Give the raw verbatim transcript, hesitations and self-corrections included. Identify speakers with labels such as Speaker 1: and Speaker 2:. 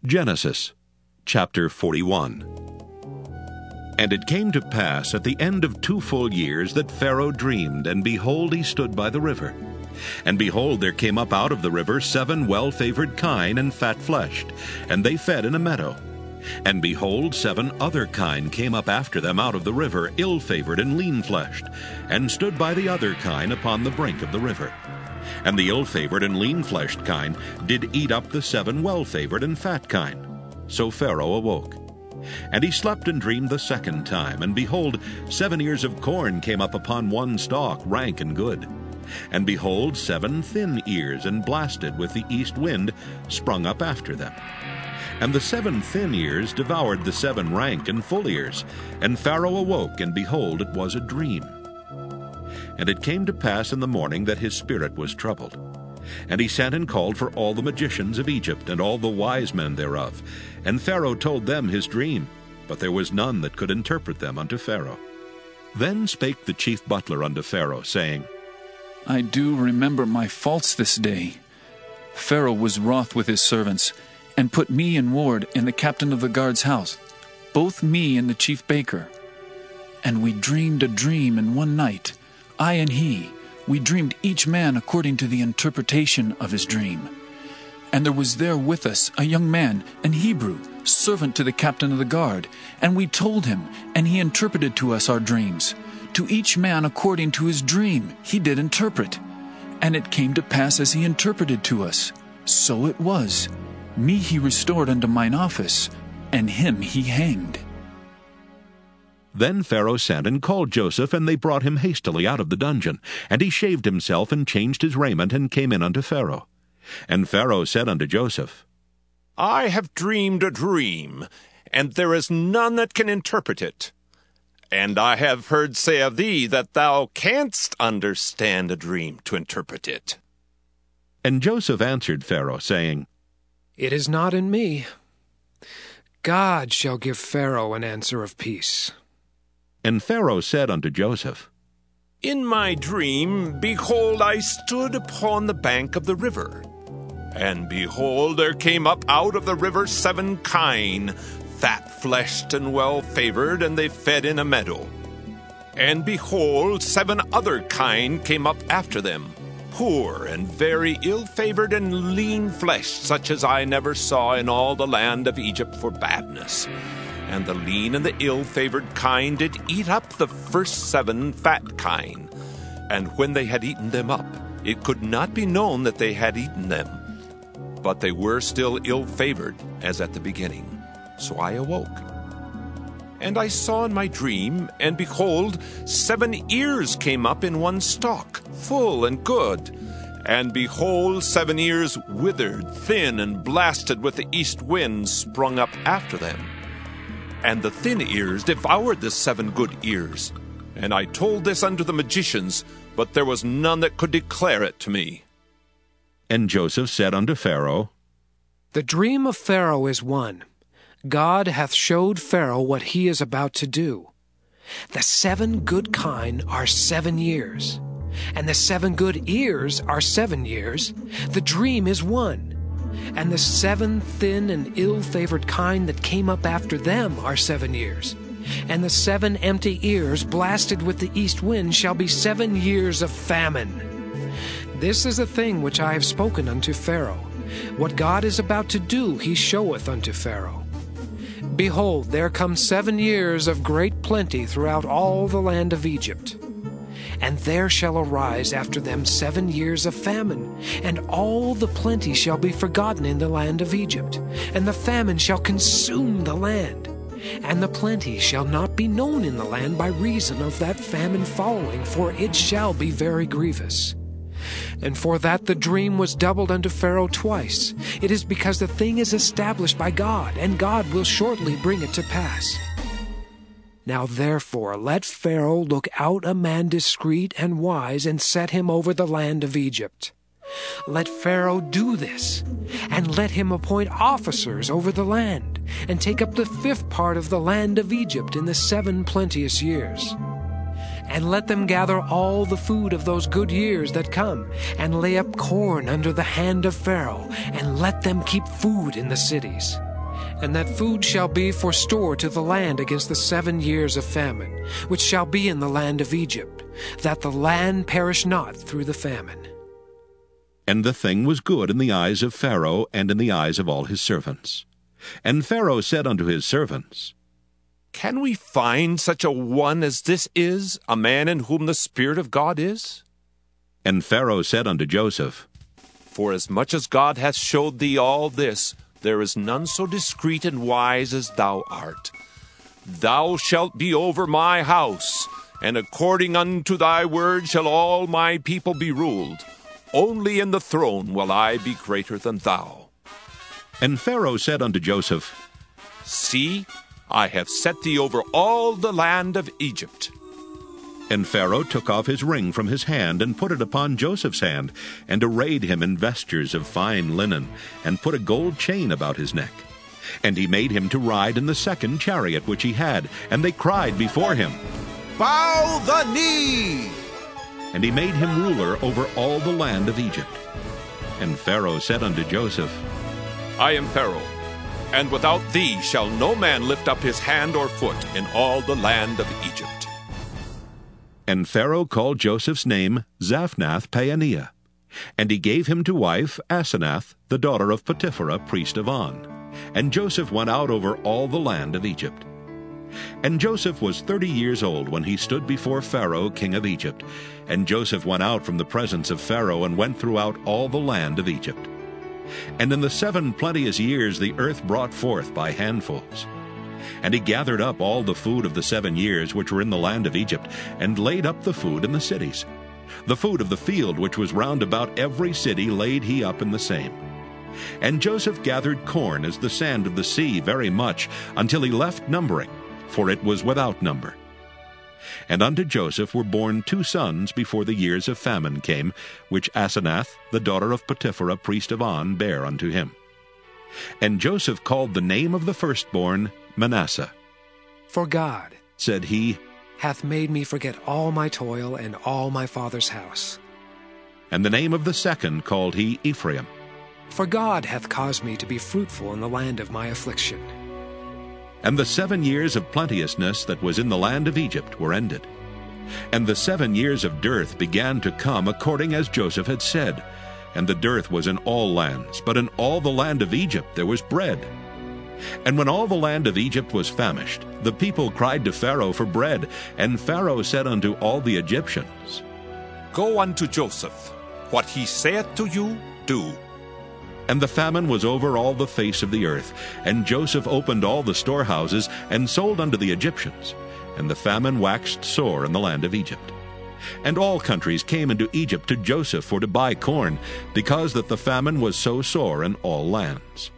Speaker 1: Genesis chapter forty-one. And it came to pass at the end of two full years that Pharaoh dreamed, and behold, he stood by the river. And behold, there came up out of the river seven well-favored kine and fat-fleshed, and they fed in a meadow. And behold, seven other kine came up after them out of the river, ill-favored and lean-fleshed, and stood by the other kine upon the brink of the river. And the ill-favored and lean-fleshed kine did eat up the seven well-favored and fat kine. So Pharaoh awoke. And he slept and dreamed the second time, and behold, seven ears of corn came up upon one stalk, rank and good. And behold, seven thin ears, and blasted with the east wind, sprung up after them. And the seven thin ears devoured the seven rank and full ears. And Pharaoh awoke, and behold, it was a dream. And it came to pass in the morning that his spirit was troubled. And he sent and called for all the magicians of Egypt, and all the wise men thereof. And Pharaoh told them his dream, but there was none that could interpret them unto Pharaoh. Then spake the chief butler unto Pharaoh, saying,
Speaker 2: I do remember my faults this day. Pharaoh was wroth with his servants, and put me in ward in the captain of the guard's house, both me and the chief baker. And we dreamed a dream in one night, I and he. We dreamed each man according to the interpretation of his dream. And there was there with us a young man, an Hebrew, servant to the captain of the guard. And we told him, and he interpreted to us our dreams. To each man according to his dream he did interpret. And it came to pass as he interpreted to us. So it was. Me he restored unto mine office, and him he hanged.
Speaker 1: Then Pharaoh sent and called Joseph, and they brought him hastily out of the dungeon. And he shaved himself, and changed his raiment, and came in unto Pharaoh. And Pharaoh said unto Joseph,
Speaker 3: I have dreamed a dream, and there is none that can interpret it. And I have heard say of thee that thou canst understand a dream to interpret it.
Speaker 1: And Joseph answered Pharaoh, saying,
Speaker 4: It is not in me. God shall give Pharaoh an answer of peace.
Speaker 1: And Pharaoh said unto Joseph,
Speaker 3: In my dream, behold, I stood upon the bank of the river. And behold, there came up out of the river seven kine, fat-fleshed and well-favored, and they fed in a meadow. And behold, seven other kine came up after them, poor and very ill-favored and lean-fleshed, such as I never saw in all the land of Egypt for badness. And the lean and the ill-favored kine did eat up the first seven fat kine. And when they had eaten them up, it could not be known that they had eaten them. But they were still ill-favored, as at the beginning. So I awoke. And I saw in my dream, and behold, seven ears came up in one stalk, full and good. And behold, seven ears withered, thin, and blasted with the east wind sprung up after them. And the thin ears devoured the seven good ears. And I told this unto the magicians, but there was none that could declare it to me.
Speaker 1: And Joseph said unto Pharaoh,
Speaker 4: The dream of Pharaoh is one. God hath showed Pharaoh what he is about to do. The seven good kine are seven years, and the seven good ears are seven years. The dream is one. And the seven thin and ill-favored kine that came up after them are seven years. And the seven empty ears blasted with the east wind shall be seven years of famine. This is the thing which I have spoken unto Pharaoh. What God is about to do he showeth unto Pharaoh. Behold, there come seven years of great plenty throughout all the land of Egypt. And there shall arise after them seven years of famine, and all the plenty shall be forgotten in the land of Egypt, and the famine shall consume the land. And the plenty shall not be known in the land by reason of that famine following, for it shall be very grievous. And for that the dream was doubled unto Pharaoh twice, it is because the thing is established by God, and God will shortly bring it to pass. Now therefore let Pharaoh look out a man discreet and wise, and set him over the land of Egypt. Let Pharaoh do this, and let him appoint officers over the land, and take up the fifth part of the land of Egypt in the seven plenteous years. And let them gather all the food of those good years that come, and lay up corn under the hand of Pharaoh, and let them keep food in the cities. And that food shall be for store to the land against the seven years of famine, which shall be in the land of Egypt, that the land perish not through the famine.
Speaker 1: And the thing was good in the eyes of Pharaoh and in the eyes of all his servants. And Pharaoh said unto his servants,
Speaker 3: Can we find such a one as this is, a man in whom the Spirit of God is?
Speaker 1: And Pharaoh said unto Joseph,
Speaker 3: Forasmuch as God hath showed thee all this, there is none so discreet and wise as thou art. Thou shalt be over my house, and according unto thy word shall all my people be ruled. Only in the throne will I be greater than thou.
Speaker 1: And Pharaoh said unto Joseph,
Speaker 3: See, I have set thee over all the land of Egypt.
Speaker 1: And Pharaoh took off his ring from his hand, and put it upon Joseph's hand, and arrayed him in vestures of fine linen, and put a gold chain about his neck. And he made him to ride in the second chariot which he had, and they cried before him,
Speaker 3: Bow the knee!
Speaker 1: And he made him ruler over all the land of Egypt. And Pharaoh said unto Joseph,
Speaker 3: I am Pharaoh, and without thee shall no man lift up his hand or foot in all the land of Egypt.
Speaker 1: And Pharaoh called Joseph's name Zaphnath-Paaneah, and he gave him to wife Asenath, the daughter of Potipherah, priest of On. And Joseph went out over all the land of Egypt. And Joseph was thirty years old when he stood before Pharaoh king of Egypt. And Joseph went out from the presence of Pharaoh, and went throughout all the land of Egypt. And in the seven plenteous years the earth brought forth by handfuls. And he gathered up all the food of the seven years which were in the land of Egypt, and laid up the food in the cities. The food of the field which was round about every city laid he up in the same. And Joseph gathered corn as the sand of the sea very much, until he left numbering, for it was without number. And unto Joseph were born two sons before the years of famine came, which Asenath, the daughter of Potipherah, priest of On, bare unto him. And Joseph called the name of the firstborn Manasseh.
Speaker 4: For God,
Speaker 1: said he,
Speaker 4: hath made me forget all my toil and all my father's house.
Speaker 1: And the name of the second called he Ephraim.
Speaker 4: For God hath caused me to be fruitful in the land of my affliction.
Speaker 1: And the seven years of plenteousness that was in the land of Egypt were ended. And the seven years of dearth began to come according as Joseph had said. And the dearth was in all lands, but in all the land of Egypt there was bread. And when all the land of Egypt was famished, the people cried to Pharaoh for bread. And Pharaoh said unto all the Egyptians,
Speaker 3: Go unto Joseph. What he saith to you, do.
Speaker 1: And the famine was over all the face of the earth. And Joseph opened all the storehouses, and sold unto the Egyptians. And the famine waxed sore in the land of Egypt. And all countries came into Egypt to Joseph for to buy corn, because that the famine was so sore in all lands.